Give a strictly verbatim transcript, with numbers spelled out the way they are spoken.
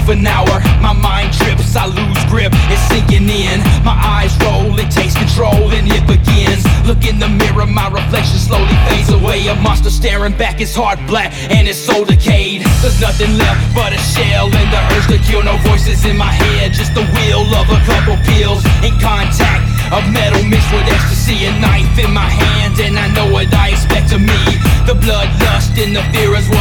half an hour. My mind trips, I lose grip, it's sinking in. My eyes roll, it takes control and it begins. Look in the mirror, my reflection slowly fades away. A monster staring back, it's heart black and it's so decayed. There's nothing left but a shell and the urge to kill. No voices in my head, just the wheel of a couple pills in contact of metal mixed with ecstasy. A knife in my hand and I know what I expect of me. The bloodlust and the fear is what